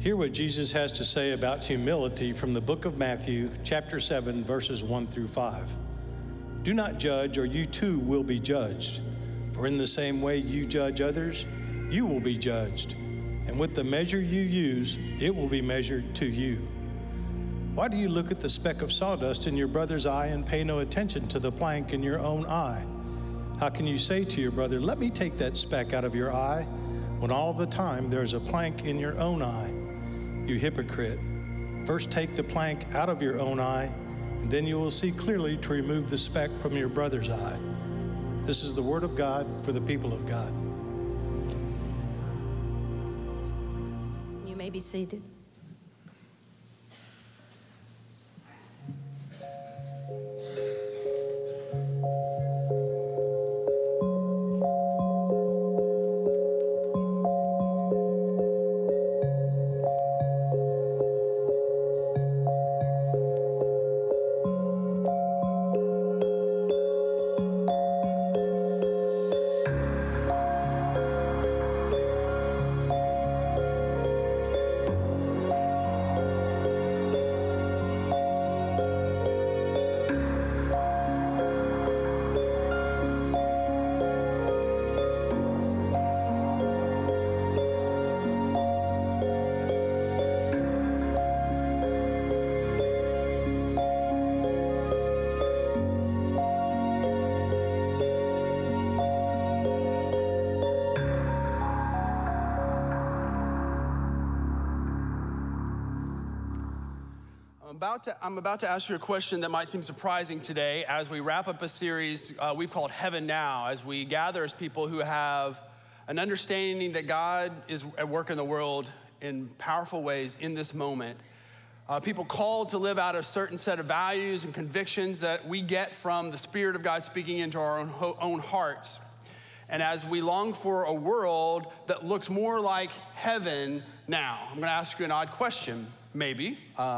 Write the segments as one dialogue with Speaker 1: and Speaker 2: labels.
Speaker 1: Hear what Jesus has to say about humility from the book of Matthew, chapter 7, verses 1 through 5. Do not judge, or you too will be judged. For in the same way you judge others, you will be judged. And with the measure you use, it will be measured to you. Why do you look at the speck of sawdust in your brother's eye and pay no attention to the plank in your own eye? How can you say to your brother, let me take that speck out of your eye, when all the time there's a plank in your own eye? You hypocrite, first take the plank out of your own eye, and then you will see clearly to remove the speck from your brother's eye. This is the word of God for the people of God.
Speaker 2: You may be seated.
Speaker 3: I'm about to ask you a question that might seem surprising today as we wrap up a series we've called Heaven Now, as we gather as people who have an understanding that God is at work in the world in powerful ways in this moment. People called to live out a certain set of values and convictions that we get from the Spirit of God speaking into our own hearts. And as we long for a world that looks more like heaven now, I'm going to ask you an odd question, maybe.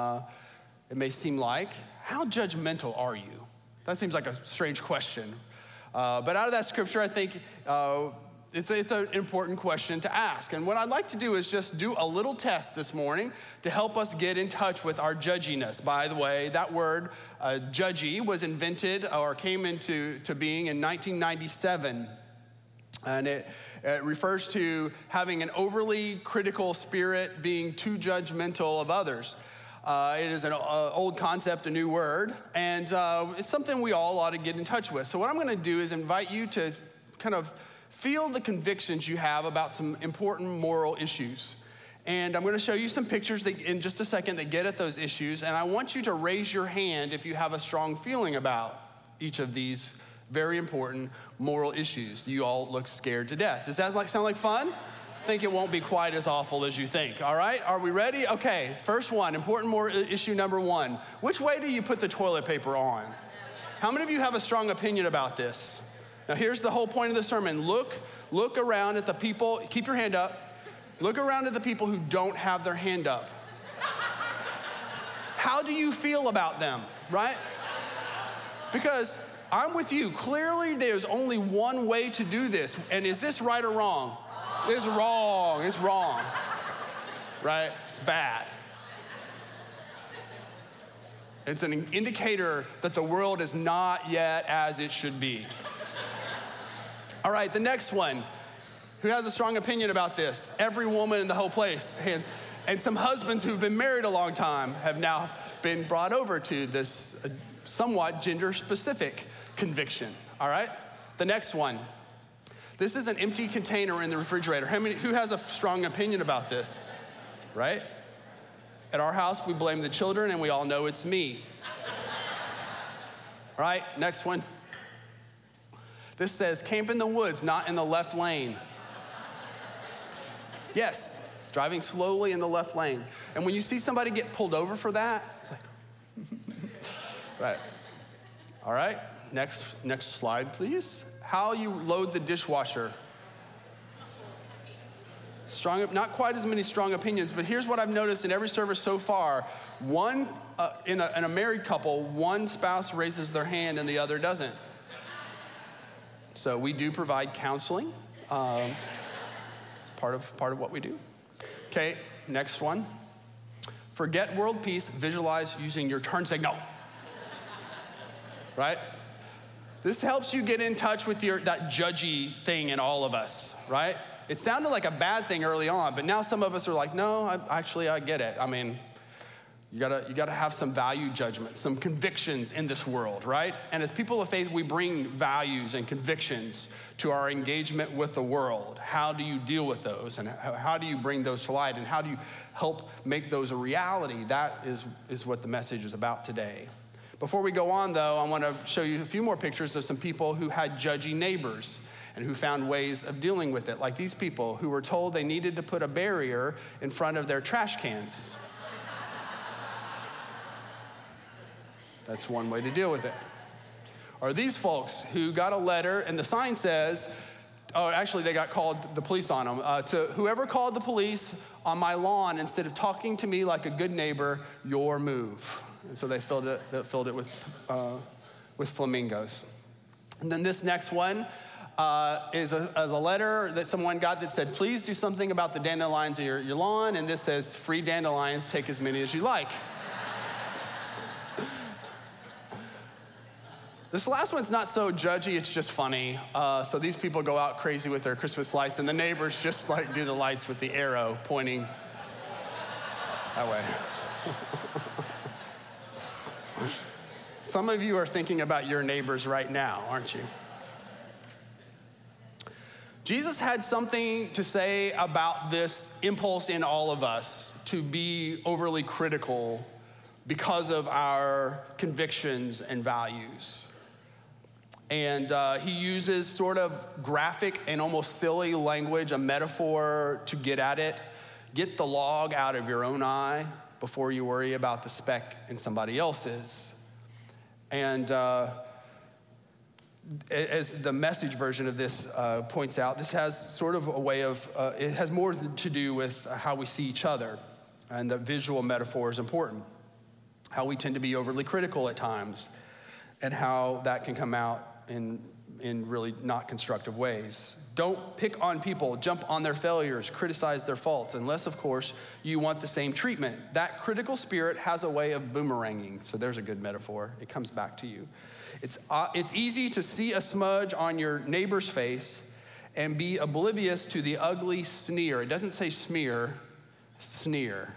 Speaker 3: It may seem like, how judgmental are you? That seems like a strange question. But out of that scripture, I think it's an important question to ask. And what I'd like to do is just do a little test this morning to help us get in touch with our judginess. By the way, that word, judgy, was invented or came into being in 1997. And it refers to having an overly critical spirit, being too judgmental of others. It is an old concept, a new word, and it's something we all ought to get in touch with. So what I'm going to do is invite you to kind of feel the convictions you have about some important moral issues. And I'm going to show you some pictures in just a second that get at those issues, and I want you to raise your hand if you have a strong feeling about each of these very important moral issues. You all look scared to death. Does that sound like fun? I think it won't be quite as awful as you think. All right, are we ready? Okay, first one, important moral issue number one. Which way do you put the toilet paper on? How many of you have a strong opinion about this? Now here's the whole point of the sermon. Look around at the people, keep your hand up. Look around at the people who don't have their hand up. How do you feel about them, right? Because I'm with you. Clearly there's only one way to do this. And is this right or wrong? It's wrong, right? It's bad. It's an indicator that the world is not yet as it should be. All right, the next one. Who has a strong opinion about this? Every woman in the whole place, hands. And some husbands who've been married a long time have now been brought over to this somewhat gender-specific conviction, all right? The next one. This is an empty container in the refrigerator. Who has a strong opinion about this, right? At our house, we blame the children, and we all know it's me. All right, next one. This says, camp in the woods, not in the left lane. Yes, driving slowly in the left lane. And when you see somebody get pulled over for that, it's like, right. All right, next slide, please. How you load the dishwasher. Strong, not quite as many strong opinions, but here's what I've noticed in every service so far. In a married couple, one spouse raises their hand and the other doesn't. So we do provide counseling. It's part of what we do. Okay, next one. Forget world peace, visualize using your turn signal. Right? This helps you get in touch with that judgy thing in all of us, right? It sounded like a bad thing early on, but now some of us are like, no, I get it. I mean, you gotta have some value judgment, some convictions in this world, right? And as people of faith, we bring values and convictions to our engagement with the world. How do you deal with those? And how do you bring those to light? And how do you help make those a reality? That is what the message is about today. Before we go on, though, I want to show you a few more pictures of some people who had judgy neighbors and who found ways of dealing with it, like these people who were told they needed to put a barrier in front of their trash cans. That's one way to deal with it. Or these folks who got a letter and the sign says, oh, actually they got the police on them, to whoever called the police on my lawn, instead of talking to me like a good neighbor, your move. And so they filled it with flamingos. And then this next one is a letter that someone got that said, please do something about the dandelions in your lawn. And this says, free dandelions, take as many as you like. This last one's not so judgy, it's just funny. So these people go out crazy with their Christmas lights, and the neighbors just like do the lights with the arrow pointing that way. Some of you are thinking about your neighbors right now, aren't you? Jesus had something to say about this impulse in all of us to be overly critical because of our convictions and values. And he uses sort of graphic and almost silly language, a metaphor to get at it. Get the log out of your own eye before you worry about the speck in somebody else's. And as the Message version of this points out, this has sort of a way of, it has more to do with how we see each other. And the visual metaphor is important. How we tend to be overly critical at times, and how that can come out in really not constructive ways. Don't pick on people, jump on their failures, criticize their faults, unless, of course, you want the same treatment. That critical spirit has a way of boomeranging, so there's a good metaphor. It comes back to you. It's easy to see a smudge on your neighbor's face and be oblivious to the ugly sneer. It doesn't say smear, sneer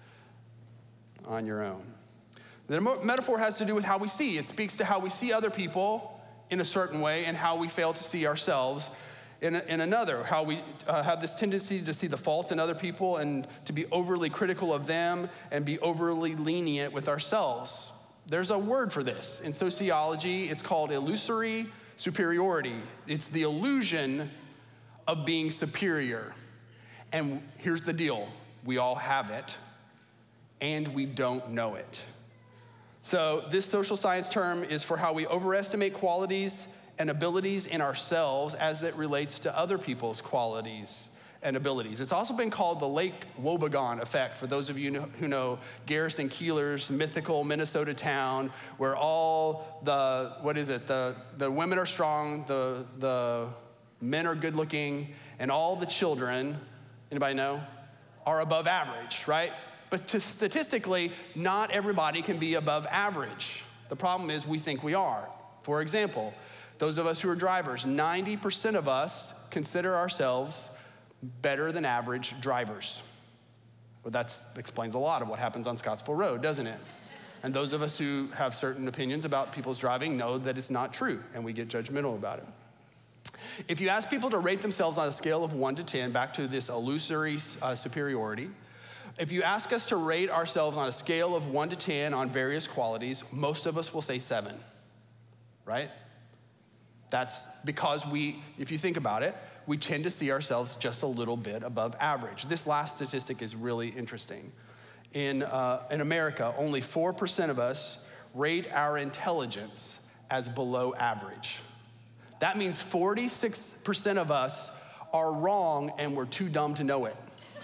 Speaker 3: on your own. The metaphor has to do with how we see. It speaks to how we see other people in a certain way and how we fail to see ourselves in another, how we have this tendency to see the faults in other people and to be overly critical of them and be overly lenient with ourselves. There's a word for this. In sociology, it's called illusory superiority. It's the illusion of being superior. And here's the deal. We all have it, and we don't know it. So this social science term is for how we overestimate qualities and abilities in ourselves as it relates to other people's qualities and abilities. It's also been called the Lake Wobegon effect, for those of you who know Garrison Keillor's mythical Minnesota town, where all the women are strong, the men are good looking, and all the children, anybody know, are above average, right? But statistically, not everybody can be above average. The problem is we think we are. For example, those of us who are drivers, 90% of us consider ourselves better than average drivers. Well, that explains a lot of what happens on Scottsville Road, doesn't it? And those of us who have certain opinions about people's driving know that it's not true, and we get judgmental about it. If you ask people to rate themselves on a scale of 1 to 10, back to this illusory superiority, if you ask us to rate ourselves on a scale of 1 to 10 on various qualities, most of us will say 7, right? That's because if you think about it, we tend to see ourselves just a little bit above average. This last statistic is really interesting. In America, only 4% of us rate our intelligence as below average. That means 46% of us are wrong and we're too dumb to know it.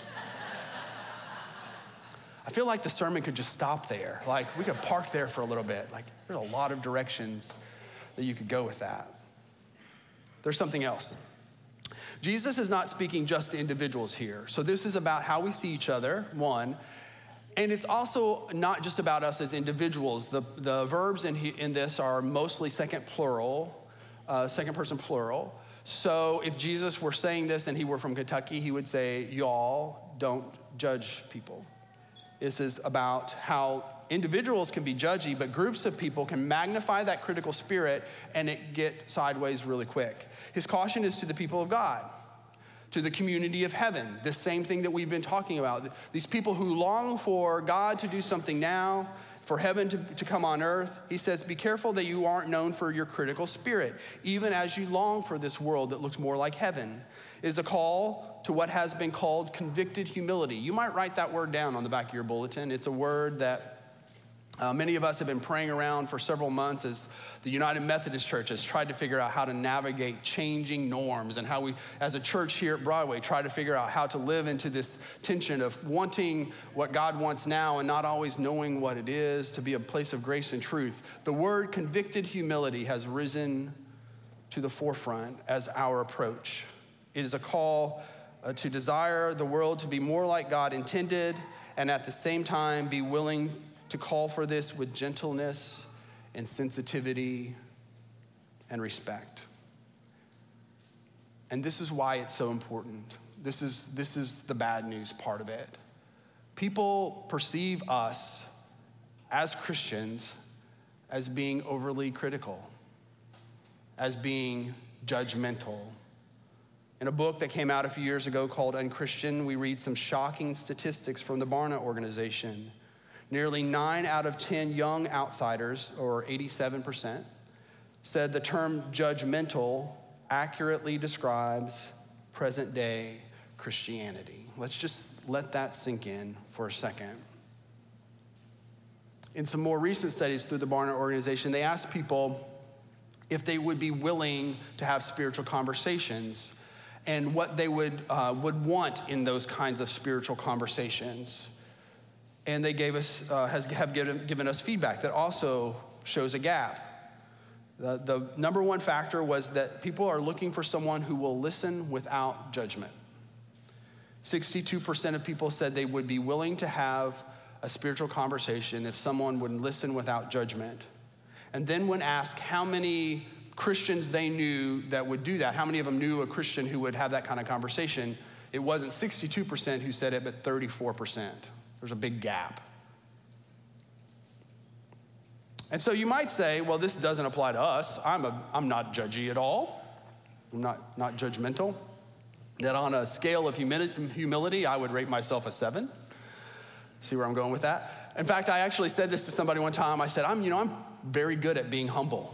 Speaker 3: I feel like the sermon could just stop there. Like, we could park there for a little bit. Like, there's a lot of directions that you could go with that. There's something else. Jesus is not speaking just to individuals here. So this is about how we see each other, one. And it's also not just about us as individuals. The verbs in this are mostly second person plural. So if Jesus were saying this and he were from Kentucky, he would say, y'all don't judge people. This is about how individuals can be judgy, but groups of people can magnify that critical spirit and it get sideways really quick. His caution is to the people of God, to the community of heaven, this same thing that we've been talking about. These people who long for God to do something now, for heaven to come on earth. He says, be careful that you aren't known for your critical spirit, even as you long for this world that looks more like heaven. It is a call to what has been called convicted humility. You might write that word down on the back of your bulletin. It's a word that many of us have been praying around for several months as the United Methodist Church has tried to figure out how to navigate changing norms, and how we, as a church here at Broadway, try to figure out how to live into this tension of wanting what God wants now and not always knowing what it is, to be a place of grace and truth. The word convicted humility has risen to the forefront as our approach. It is a call to desire the world to be more like God intended, and at the same time be willing to call for this with gentleness and sensitivity and respect. And this is why it's so important. This is the bad news part of it. People perceive us as Christians as being overly critical, as being judgmental. In a book that came out a few years ago called Unchristian, we read some shocking statistics from the Barna organization. Nearly 9 out of 10 young outsiders, or 87%, said the term judgmental accurately describes present-day Christianity. Let's just let that sink in for a second. In some more recent studies through the Barna organization, they asked people if they would be willing to have spiritual conversations and what they would want in those kinds of spiritual conversations. And they gave us, have given us feedback that also shows a gap. The number one factor was that people are looking for someone who will listen without judgment. 62% of people said they would be willing to have a spiritual conversation if someone would listen without judgment. And then when asked how many Christians they knew that would do that, how many of them knew a Christian who would have that kind of conversation, it wasn't 62% who said it, but 34%. There's a big gap. And so you might say, well, this doesn't apply to us. I'm not judgy at all. I'm not judgmental. That on a scale of humility, I would rate myself a 7. See where I'm going with that? In fact, I actually said this to somebody one time. I said, I'm very good at being humble.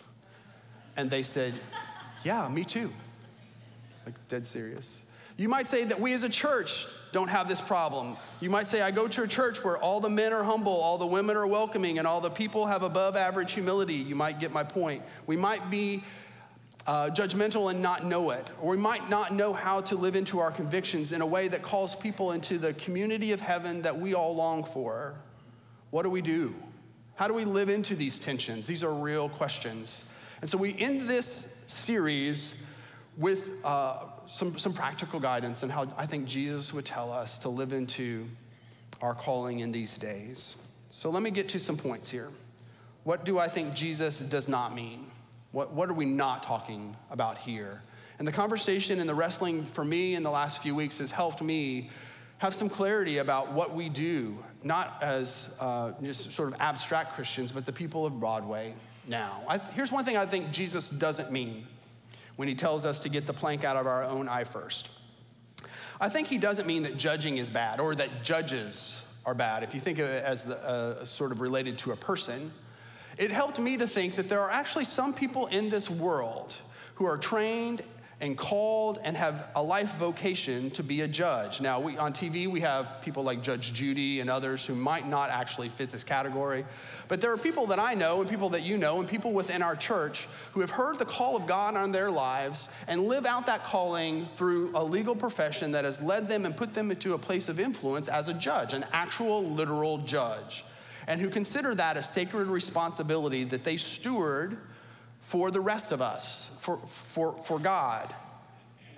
Speaker 3: And they said, yeah, me too. Like, dead serious. You might say that we as a church don't have this problem. You might say, I go to a church where all the men are humble, all the women are welcoming, and all the people have above average humility. You might get my point. We might be judgmental and not know it, or we might not know how to live into our convictions in a way that calls people into the community of heaven that we all long for. What do we do? How do we live into these tensions? These are real questions. And so we end this series with some practical guidance and how I think Jesus would tell us to live into our calling in these days. So let me get to some points here. What do I think Jesus does not mean? What are we not talking about here? And the conversation and the wrestling for me in the last few weeks has helped me have some clarity about what we do, not as just sort of abstract Christians, but the people of Broadway now. Here's one thing I think Jesus doesn't mean when he tells us to get the plank out of our own eye first. I think he doesn't mean that judging is bad or that judges are bad. If you think of it as sort of related to a person, it helped me to think that there are actually some people in this world who are trained and called and have a life vocation to be a judge. Now, on TV, we have people like Judge Judy and others who might not actually fit this category. But there are people that I know and people that you know and people within our church who have heard the call of God on their lives and live out that calling through a legal profession that has led them and put them into a place of influence as a judge, an actual literal judge, and who consider that a sacred responsibility that they steward for the rest of us, for God.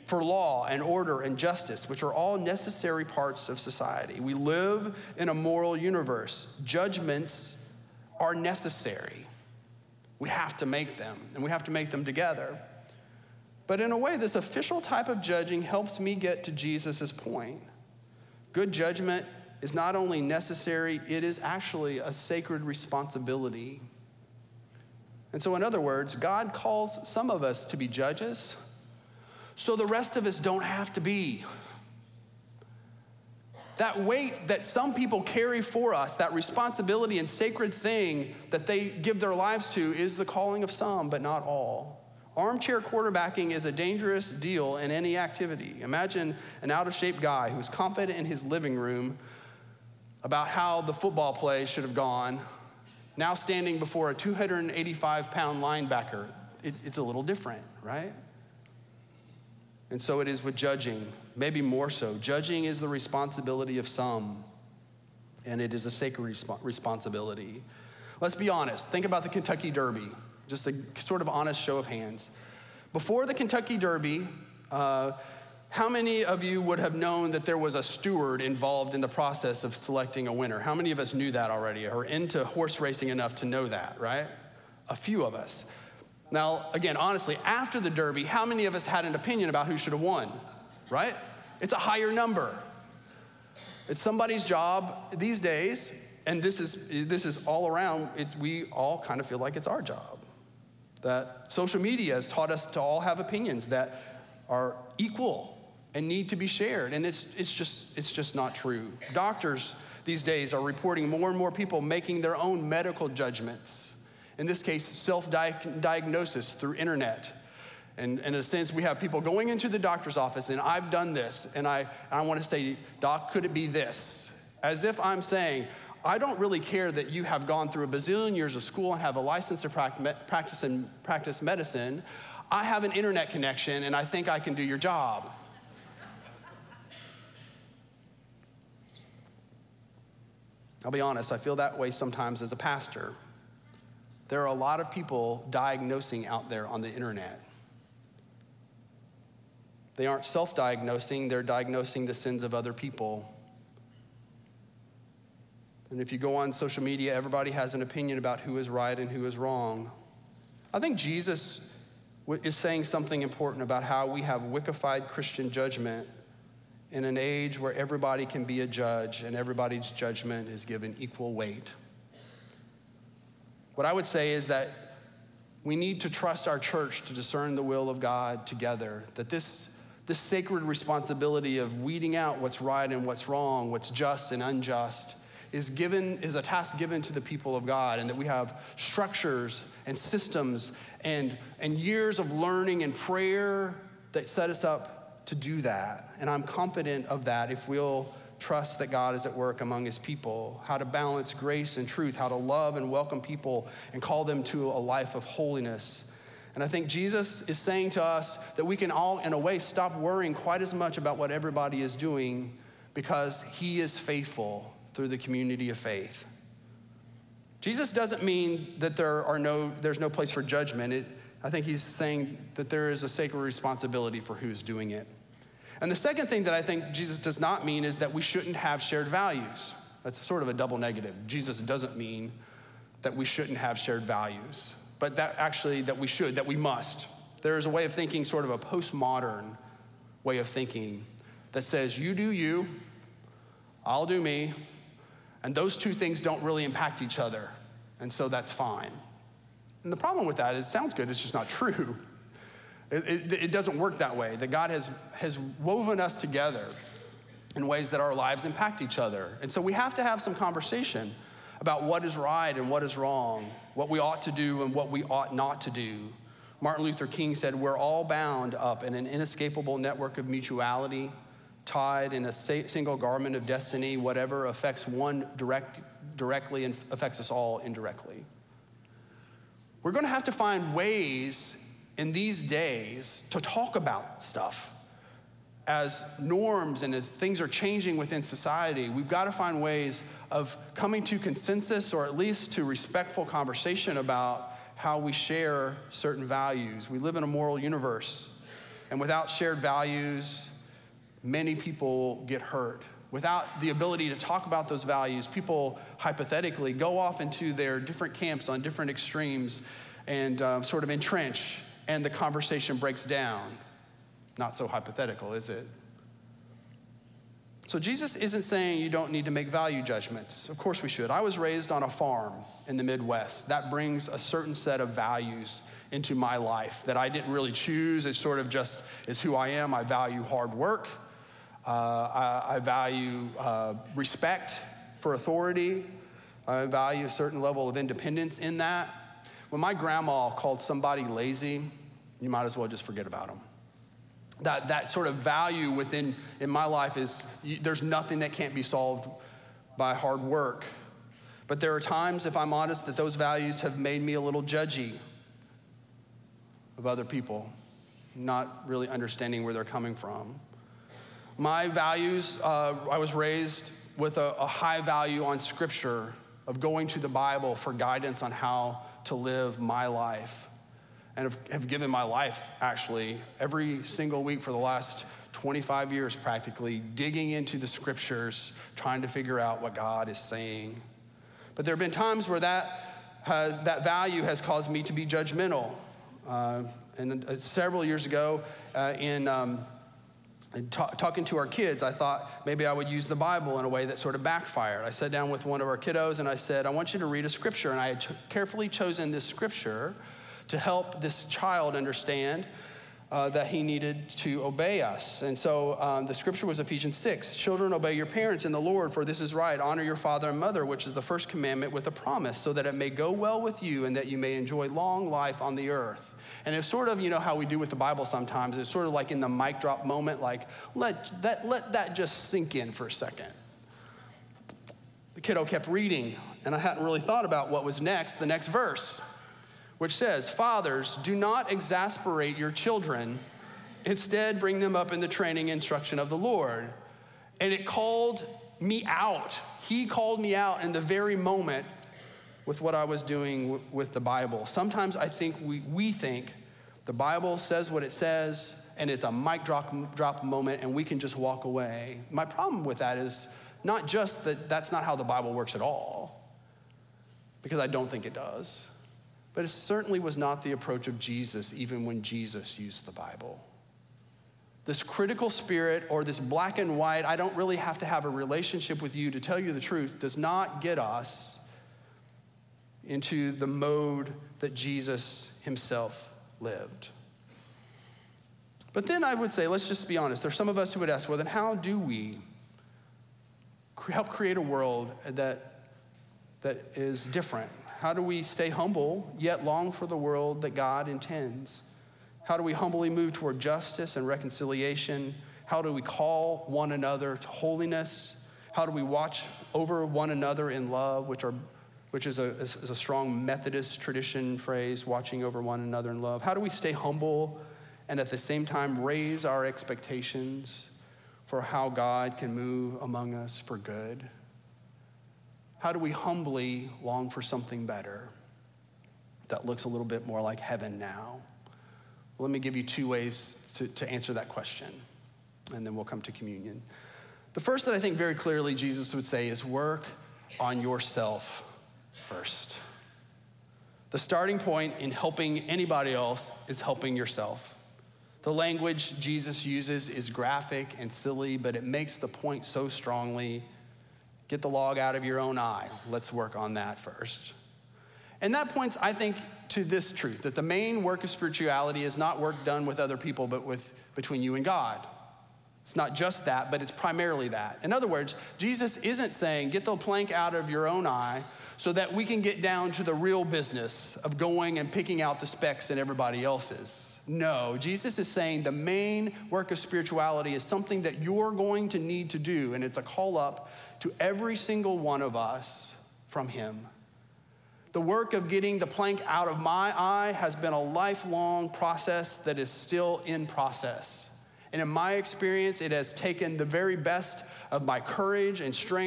Speaker 3: for law and order and justice, which are all necessary parts of society. We live in a moral universe. Judgments are necessary. We have to make them, and we have to make them together. But in a way, this official type of judging helps me get to Jesus' point. Good judgment is not only necessary, it is actually a sacred responsibility. And so in other words, God calls some of us to be judges, so the rest of us don't have to be. That weight that some people carry for us, that responsibility and sacred thing that they give their lives to, is the calling of some, but not all. Armchair quarterbacking is a dangerous deal in any activity. Imagine an out-of-shape guy who's confident in his living room about how the football play should have gone, now standing before a 285-pound linebacker. It's a little different, right? And so it is with judging, maybe more so. Judging is the responsibility of some, and it is a sacred responsibility. Let's be honest. Think about the Kentucky Derby, just a sort of honest show of hands. Before the Kentucky Derby, how many of you would have known that there was a steward involved in the process of selecting a winner? How many of us knew that already or into horse racing enough to know that, right? A few of us. Now, again, honestly, after the Derby, how many of us had an opinion about who should have won, right? It's a higher number. It's somebody's job these days, and this is all around, we all kind of feel like it's our job. That social media has taught us to all have opinions that are equal and need to be shared, and it's just not true. Doctors these days are reporting more and more people making their own medical judgments. In this case, self-diagnosis through internet. And in a sense, we have people going into the doctor's office, and I've done this, and I want to say, Doc, could it be this? As if I'm saying, I don't really care that you have gone through a bazillion years of school and have a license to practice medicine. I have an internet connection, and I think I can do your job. I'll be honest, I feel that way sometimes as a pastor. There are a lot of people diagnosing out there on the internet. They aren't self-diagnosing, they're diagnosing the sins of other people. And if you go on social media, everybody has an opinion about who is right and who is wrong. I think Jesus is saying something important about how we have wickified Christian judgment in an age where everybody can be a judge and everybody's judgment is given equal weight. What I would say is that we need to trust our church to discern the will of God together, that this sacred responsibility of weeding out what's right and what's wrong, what's just and unjust, is a task given to the people of God, and that we have structures and systems and years of learning and prayer that set us up to do that. And I'm confident of that if we'll trust that God is at work among his people, how to balance grace and truth, how to love and welcome people and call them to a life of holiness. And I think Jesus is saying to us that we can all, in a way, stop worrying quite as much about what everybody is doing because he is faithful through the community of faith. Jesus doesn't mean that there's no place for judgment. I think he's saying that there is a sacred responsibility for who's doing it. And the second thing that I think Jesus does not mean is that we shouldn't have shared values. That's sort of a double negative. Jesus doesn't mean that we shouldn't have shared values, but that we should, that we must. There is a way of thinking, sort of a postmodern way of thinking that says you do you, I'll do me, and those two things don't really impact each other, and so that's fine. And the problem with that is it sounds good, it's just not true. It doesn't work that way, that God has woven us together in ways that our lives impact each other. And so we have to have some conversation about what is right and what is wrong, what we ought to do and what we ought not to do. Martin Luther King said, we're all bound up in an inescapable network of mutuality, tied in a single garment of destiny. Whatever affects one directly and affects us all indirectly. We're going to have to find ways in these days to talk about stuff as norms and as things are changing within society. We've got to find ways of coming to consensus, or at least to respectful conversation about how we share certain values. We live in a moral universe. And without shared values, many people get hurt. Without the ability to talk about those values, people hypothetically go off into their different camps on different extremes and sort of entrench, and the conversation breaks down. Not so hypothetical, is it? So Jesus isn't saying you don't need to make value judgments. Of course we should. I was raised on a farm in the Midwest. That brings a certain set of values into my life that I didn't really choose. It sort of just is who I am. I value hard work. I value respect for authority. I value a certain level of independence in that. When my grandma called somebody lazy, you might as well just forget about them. That sort of value in my life is, there's nothing that can't be solved by hard work. But there are times, if I'm honest, that those values have made me a little judgy of other people, not really understanding where they're coming from. My values, I was raised with a high value on Scripture, of going to the Bible for guidance on how to live my life. And have given my life, actually, every single week for the last 25 years practically, digging into the Scriptures, trying to figure out what God is saying. But there have been times where that value has caused me to be judgmental. And several years ago, talking to our kids, I thought maybe I would use the Bible in a way that sort of backfired. I sat down with one of our kiddos and I said, I want you to read a scripture. And I had carefully chosen this scripture to help this child understand that he needed to obey us. And so the scripture was Ephesians 6. Children, obey your parents in the Lord, for this is right. Honor your father and mother, which is the first commandment with a promise, so that it may go well with you and that you may enjoy long life on the earth. And it's sort of, you know how we do with the Bible sometimes. It's sort of like in the mic drop moment, like let that just sink in for a second. The kiddo kept reading, and I hadn't really thought about what was next, the next verse, which says, fathers, do not exasperate your children. Instead, bring them up in the training and instruction of the Lord. And it called me out. He called me out in the very moment with what I was doing with the Bible. Sometimes I think we think the Bible says what it says, and it's a mic drop moment, and we can just walk away. My problem with that is not just that that's not how the Bible works at all, because I don't think it does. But it certainly was not the approach of Jesus, even when Jesus used the Bible. This critical spirit, or this black and white, I don't really have to have a relationship with you to tell you the truth, does not get us into the mode that Jesus himself lived. But then I would say, let's just be honest. There's some of us who would ask, well, then how do we help create a world that is different? How do we stay humble, yet long for the world that God intends? How do we humbly move toward justice and reconciliation? How do we call one another to holiness? How do we watch over one another in love, which is a strong Methodist tradition phrase, watching over one another in love? How do we stay humble and at the same time raise our expectations for how God can move among us for good? How do we humbly long for something better that looks a little bit more like heaven now? Well, let me give you two ways to answer that question, and then we'll come to communion. The first that I think very clearly Jesus would say is work on yourself first. The starting point in helping anybody else is helping yourself. The language Jesus uses is graphic and silly, but it makes the point so strongly. Get the log out of your own eye. Let's work on that first. And that points, I think, to this truth, that the main work of spirituality is not work done with other people, but between you and God. It's not just that, but it's primarily that. In other words, Jesus isn't saying, get the plank out of your own eye so that we can get down to the real business of going and picking out the specks in everybody else's. No, Jesus is saying the main work of spirituality is something that you're going to need to do, and it's a call up to every single one of us from him. The work of getting the plank out of my eye has been a lifelong process that is still in process. And in my experience, it has taken the very best of my courage and strength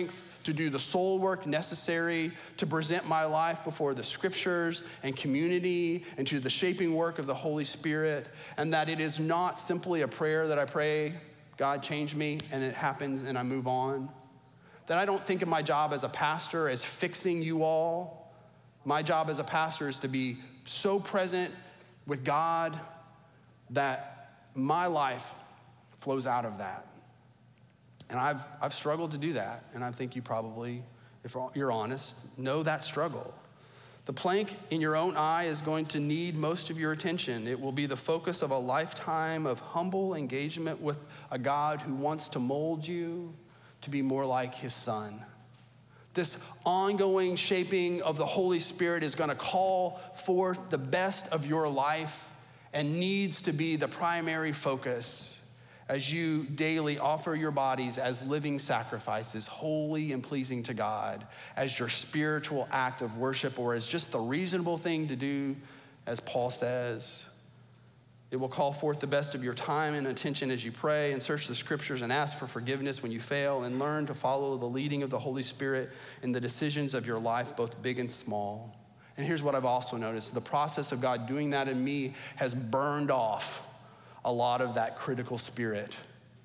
Speaker 3: to do the soul work necessary to present my life before the scriptures and community and to the shaping work of the Holy Spirit, and that it is not simply a prayer that I pray, God change me, and it happens and I move on. That I don't think of my job as a pastor as fixing you all. My job as a pastor is to be so present with God that my life flows out of that. And I've struggled to do that, and I think you probably, if you're honest, know that struggle. The plank in your own eye is going to need most of your attention. It will be the focus of a lifetime of humble engagement with a God who wants to mold you to be more like his Son. This ongoing shaping of the Holy Spirit is going to call forth the best of your life and needs to be the primary focus as you daily offer your bodies as living sacrifices, holy and pleasing to God, as your spiritual act of worship, or as just the reasonable thing to do, as Paul says. It will call forth the best of your time and attention as you pray and search the scriptures and ask for forgiveness when you fail, and learn to follow the leading of the Holy Spirit in the decisions of your life, both big and small. And here's what I've also noticed. The process of God doing that in me has burned off a lot of that critical spirit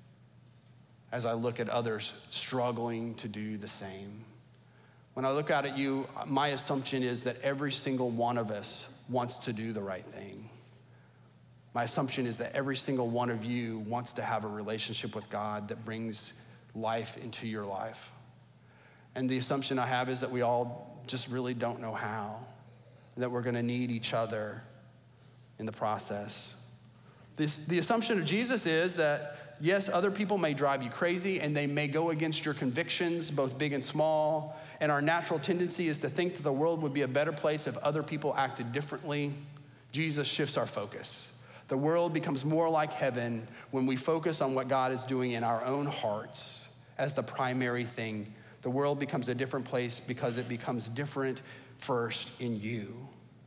Speaker 3: as I look at others struggling to do the same. When I look out at you, my assumption is that every single one of us wants to do the right thing. My assumption is that every single one of you wants to have a relationship with God that brings life into your life. And the assumption I have is that we all just really don't know how, and that we're gonna need each other in the process. The assumption of Jesus is that, yes, other people may drive you crazy and they may go against your convictions, both big and small, and our natural tendency is to think that the world would be a better place if other people acted differently. Jesus shifts our focus. The world becomes more like heaven when we focus on what God is doing in our own hearts as the primary thing. The world becomes a different place because it becomes different first in you.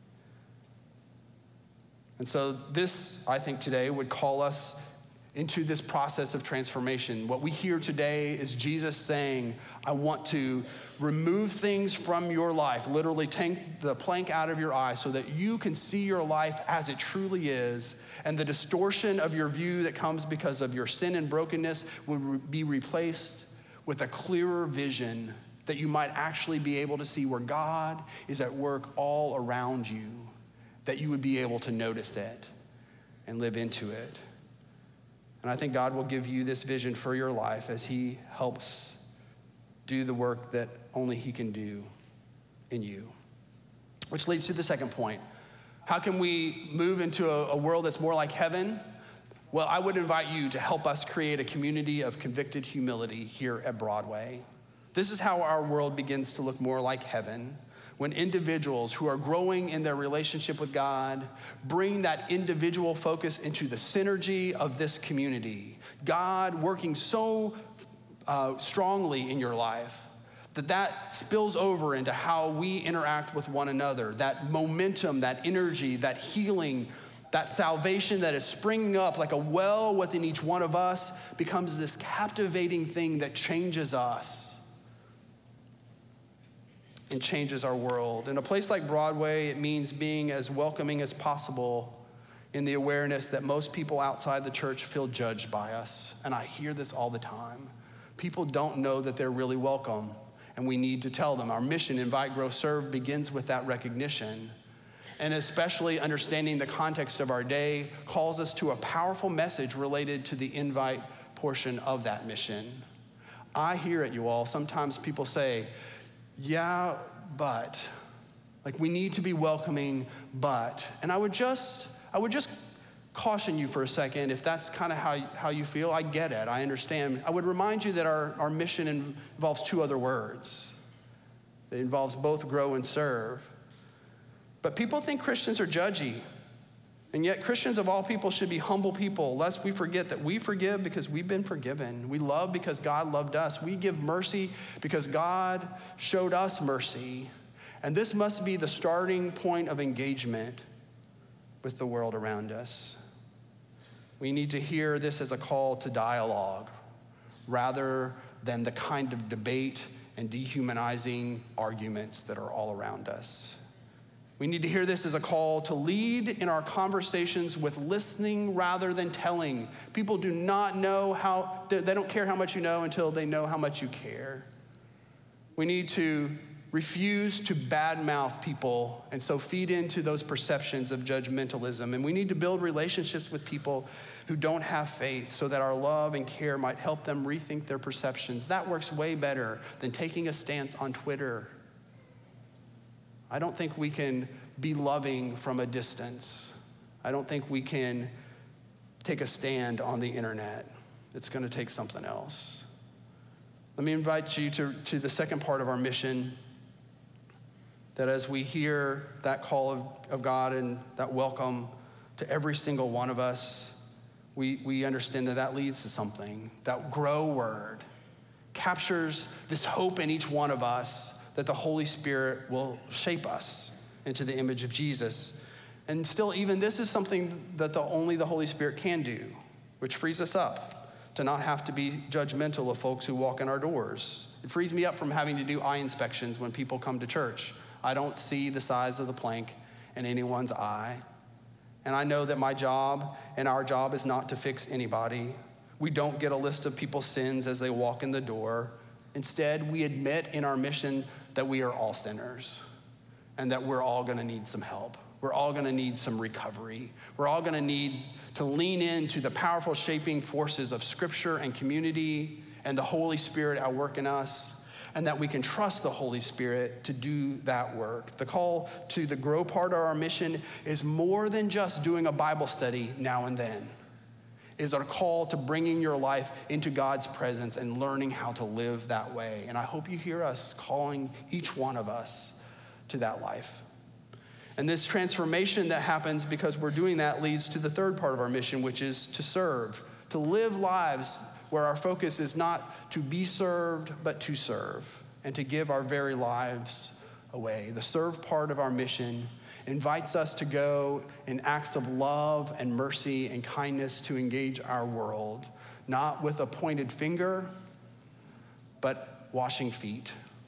Speaker 3: And so this, I think today, would call us into this process of transformation. What we hear today is Jesus saying, I want to remove things from your life, literally take the plank out of your eye so that you can see your life as it truly is, and the distortion of your view that comes because of your sin and brokenness will be replaced with a clearer vision that you might actually be able to see where God is at work all around you, that you would be able to notice it and live into it. And I think God will give you this vision for your life as he helps do the work that only he can do in you. Which leads to the second point. How can we move into a world that's more like heaven? Well, I would invite you to help us create a community of convicted humility here at Broadway. This is how our world begins to look more like heaven. When individuals who are growing in their relationship with God bring that individual focus into the synergy of this community, God working so strongly in your life that spills over into how we interact with one another, that momentum, that energy, that healing, that salvation that is springing up like a well within each one of us becomes this captivating thing that changes us and changes our world. In a place like Broadway, it means being as welcoming as possible in the awareness that most people outside the church feel judged by us. And I hear this all the time. People don't know that they're really welcome, and we need to tell them. Our mission, Invite, Grow, Serve, begins with that recognition. And especially understanding the context of our day calls us to a powerful message related to the invite portion of that mission. I hear it, you all. Sometimes people say, yeah, but, like, we need to be welcoming, but. And I would just caution you for a second, if that's kind of how you feel. I get it, I understand. I would remind you that our mission involves two other words. It involves both grow and serve. But people think Christians are judgy. And yet Christians of all people should be humble people, lest we forget that we forgive because we've been forgiven. We love because God loved us. We give mercy because God showed us mercy. And this must be the starting point of engagement with the world around us. We need to hear this as a call to dialogue rather than the kind of debate and dehumanizing arguments that are all around us. We need to hear this as a call to lead in our conversations with listening rather than telling. People do not know they don't care how much you know until they know how much you care. We need to refuse to badmouth people and so feed into those perceptions of judgmentalism. And we need to build relationships with people who don't have faith so that our love and care might help them rethink their perceptions. That works way better than taking a stance on Twitter. I don't think we can be loving from a distance. I don't think we can take a stand on the internet. It's going to take something else. Let me invite you to the second part of our mission, that as we hear that call of God and that welcome to every single one of us, we understand that leads to something. That grow word captures this hope in each one of us that the Holy Spirit will shape us into the image of Jesus. And still, even this is something that only the Holy Spirit can do, which frees us up to not have to be judgmental of folks who walk in our doors. It frees me up from having to do eye inspections when people come to church. I don't see the size of the plank in anyone's eye. And I know that my job and our job is not to fix anybody. We don't get a list of people's sins as they walk in the door. Instead, we admit in our mission that we are all sinners and that we're all gonna need some help. We're all gonna need some recovery. We're all gonna need to lean into the powerful shaping forces of Scripture and community and the Holy Spirit at work in us, and that we can trust the Holy Spirit to do that work. The call to the grow part of our mission is more than just doing a Bible study now and then. It is our call to bringing your life into God's presence and learning how to live that way. And I hope you hear us calling each one of us to that life. And this transformation that happens because we're doing that leads to the third part of our mission, which is to serve, to live lives where our focus is not to be served, but to serve, and to give our very lives away. The serve part of our mission invites us to go in acts of love and mercy and kindness to engage our world, not with a pointed finger, but washing feet.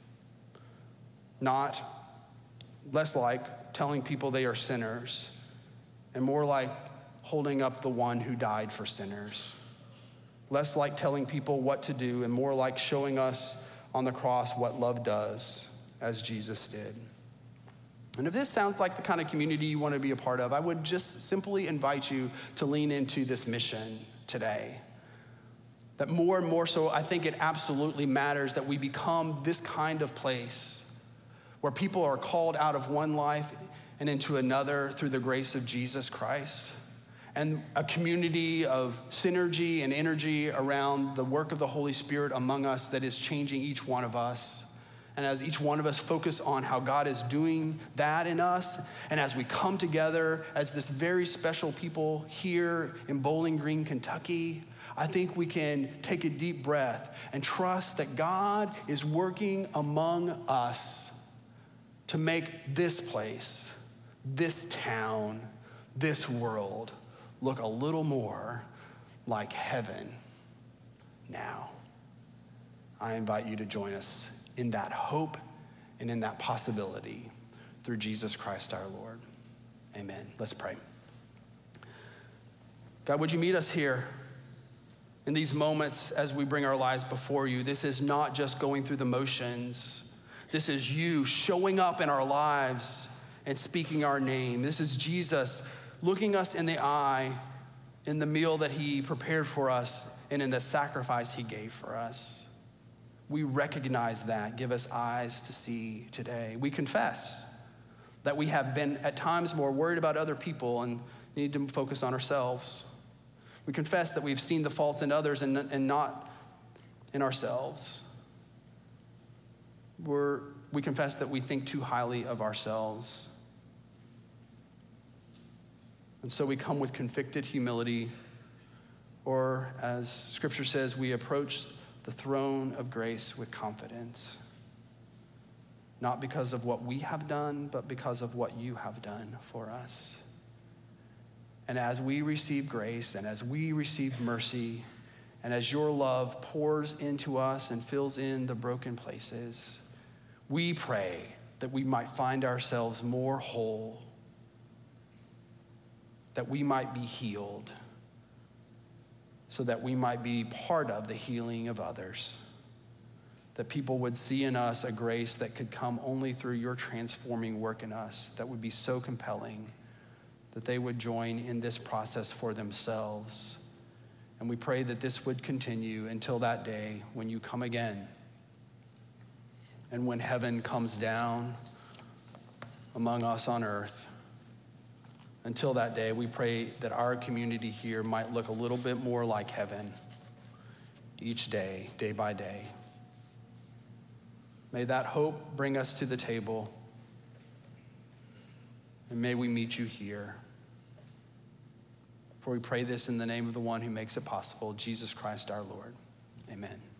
Speaker 3: Less like telling people they are sinners, and more like holding up the one who died for sinners. Less like telling people what to do, and more like showing us on the cross what love does, as Jesus did. And if this sounds like the kind of community you want to be a part of, I would just simply invite you to lean into this mission today. That more and more so, I think it absolutely matters that we become this kind of place where people are called out of one life and into another through the grace of Jesus Christ, and a community of synergy and energy around the work of the Holy Spirit among us that is changing each one of us. And as each one of us focus on how God is doing that in us, and as we come together as this very special people here in Bowling Green, Kentucky, I think we can take a deep breath and trust that God is working among us to make this place, this town, this world look a little more like heaven now. I invite you to join us in that hope and in that possibility through Jesus Christ our Lord. Amen. Let's pray. God, would you meet us here in these moments as we bring our lives before you? This is not just going through the motions. This is you showing up in our lives and speaking our name. This is Jesus looking us in the eye in the meal that he prepared for us and in the sacrifice he gave for us. We recognize that. Give us eyes to see today. We confess that we have been at times more worried about other people and need to focus on ourselves. We confess that we've seen the faults in others and not in ourselves. We confess that we think too highly of ourselves. And so we come with convicted humility, or as Scripture says, we approach the throne of grace with confidence, not because of what we have done, but because of what you have done for us. And as we receive grace and as we receive mercy, And as your love pours into us and fills in the broken places, we pray that we might find ourselves more whole, that we might be healed, so that we might be part of the healing of others, that people would see in us a grace that could come only through your transforming work in us, that would be so compelling that they would join in this process for themselves. And we pray that this would continue until that day when you come again and when heaven comes down among us on earth. Until that day, we pray that our community here might look a little bit more like heaven each day, day by day. May that hope bring us to the table, and may we meet you here. For we pray this in the name of the one who makes it possible, Jesus Christ our Lord. Amen.